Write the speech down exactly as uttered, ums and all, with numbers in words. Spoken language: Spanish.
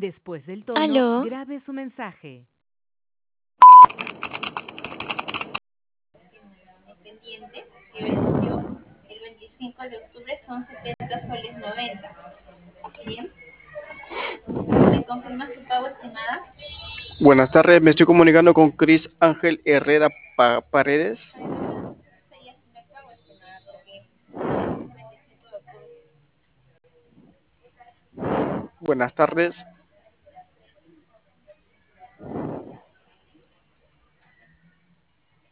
Después del tono, Aló, grabe su mensaje. Pendiente que venció el veinticinco de octubre son setenta soles noventa. Bien. ¿Me confirma su pago, estimada? Buenas tardes, me estoy comunicando con Cris Ángel Herrera Pa- Paredes. Sería haciendo el pago, estimada, porque es el veinticinco de octubre. Buenas tardes,